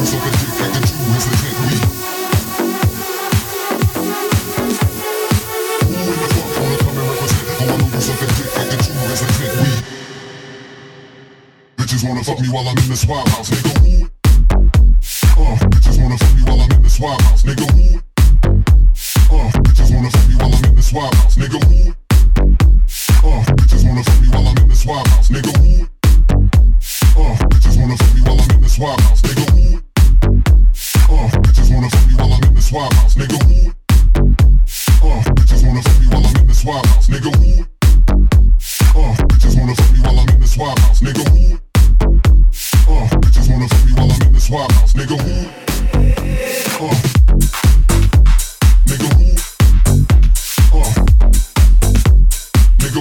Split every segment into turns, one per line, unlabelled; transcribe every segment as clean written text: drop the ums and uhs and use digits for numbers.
Bitches wanna fuck me while I'm in this wild house, nigga. Bitches wanna fuck me while I'm in this wild house, nigga. Bitches wanna fuck me while I'm in this wild house, nigga. Bitches wanna fuck me while I'm in this wild house, nigga. Bitches wanna fuck me while I'm in this wild house, nigga. Bitches wanna fuck me while I'm in this wild house, nigga. Bitches wanna fuck me while I'm in this wild house, nigga. Bitches wanna fuck me while I'm in this wild house, nigga. Bitches wanna fuck me while I'm in this wild house, nigga. Nigga. Nigga.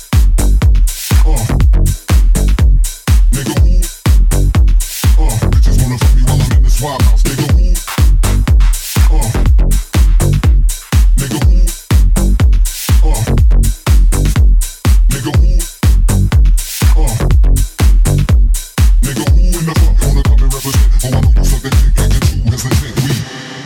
Nigga. Bitches wanna fuck me while I'm in this wild house, nigga. Nigga. Nigga, who in the fuck wanna come and represent? Oh, I know you suck that dick, acting true, hesitant, we.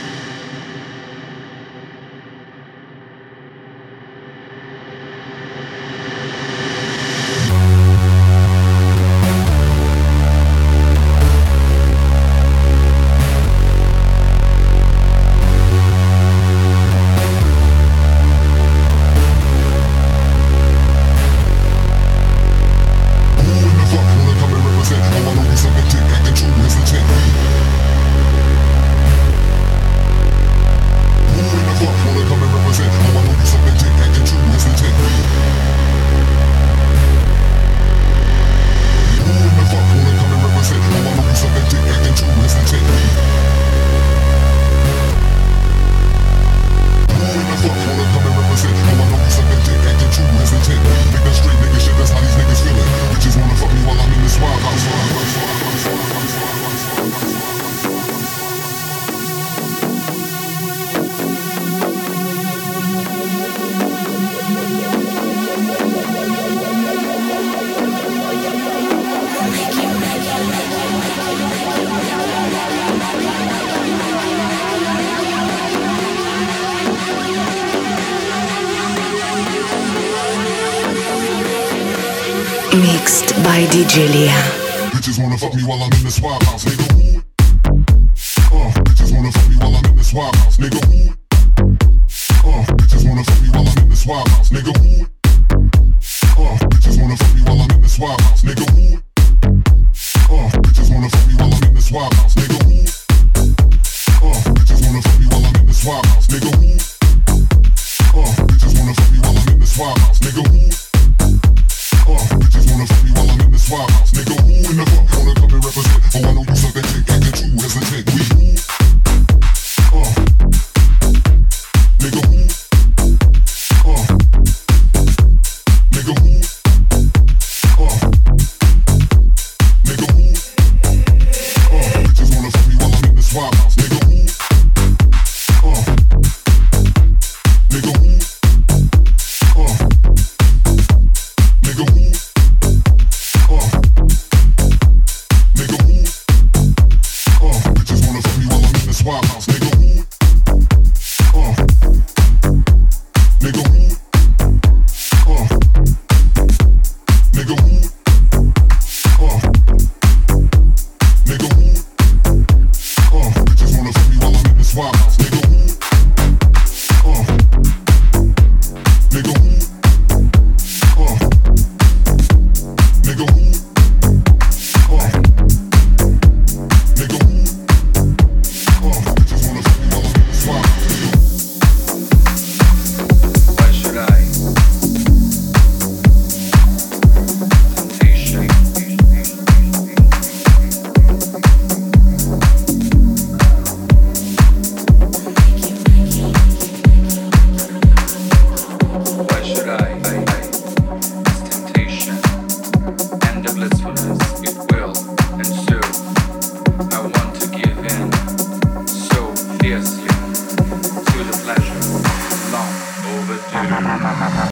Mixed by DJ Lia.
Bitches wanna fuck me while I'm in this wild house, nigga. Bitches wanna fuck me while I'm in this wild house, nigga. Bitches wanna fuck me while I'm in this wild house, nigga.